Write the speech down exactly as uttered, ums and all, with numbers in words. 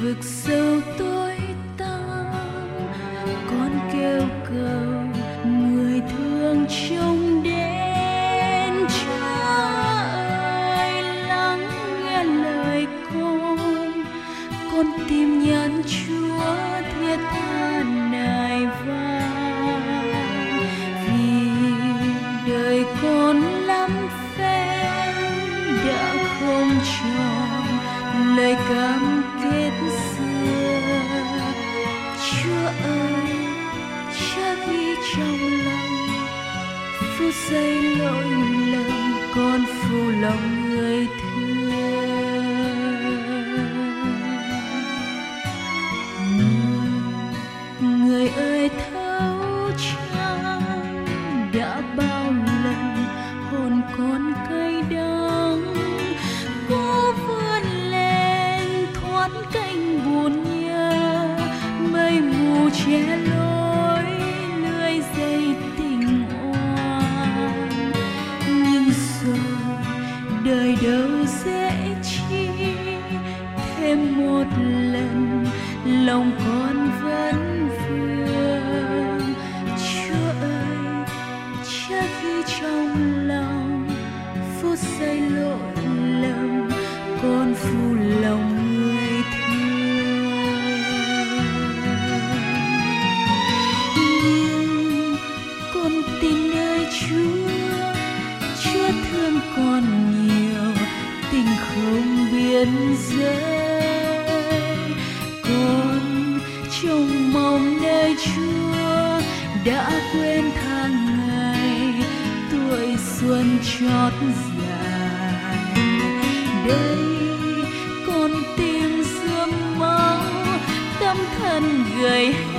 vực sâu tối tăm, con kêu cầu người thương trông đến. Chúa ơi, lắng nghe lời con, con tìm nhận Chúa thiết tha nài vang. Vì đời con lắm phen đã không tròn lời cam kết xưa. Chúa ơi, chắc ghi trong lòng phút giây lỗi lầm, con phụ lòng người thương. Người ơi thấu trăng, đã bao lần hồn con cay đắng, cố vươn lên thoát cánh buồn nhớ, mây mù che lối lưới dây tình oan. Nhưng rồi đời đâu dễ chi, thêm một lần lòng con vẫn vương. Chúa ơi, chắc ghi trong lòng phút giây lỗi lầm, con phụ lòng người thương. Nhưng con tin nơi Chúa, Chúa thương con nhiều, tình không biên giới. Con trông mong nơi Chúa, đã quên tháng ngày tuổi xuân chót dài. Đây con tim sương máu, tâm thân gầy